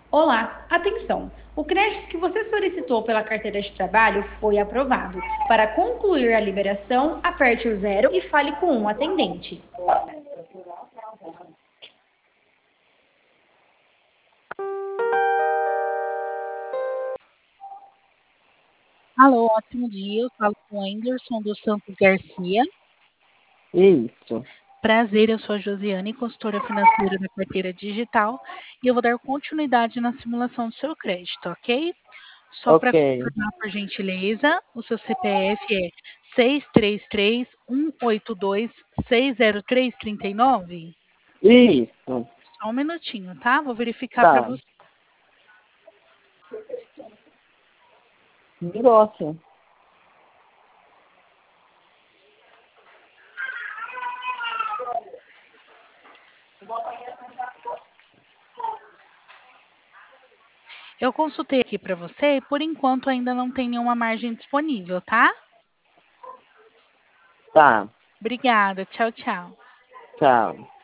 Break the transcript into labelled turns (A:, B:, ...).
A: Olá, atenção! O crédito que você solicitou pela carteira de trabalho foi aprovado. Para concluir a liberação, aperte o zero e fale com um atendente.
B: Alô, ótimo dia. Eu falo com o Anderson dos Santos Garcia.
C: Isso.
B: Prazer, eu sou a Josiane, consultora financeira da carteira digital, e eu vou dar continuidade na simulação do seu crédito, ok? Só para
C: Ok.
B: confirmar, por gentileza, o seu CPF é 633-182-60339?
C: Isso.
B: Só um minutinho, tá? Vou verificar para
C: Tá.
B: você.
C: Negócio.
B: Eu consultei aqui para você e, por enquanto, ainda não tem nenhuma margem disponível, tá?
C: Tá.
B: Obrigada. Tchau, tchau.
C: Tchau.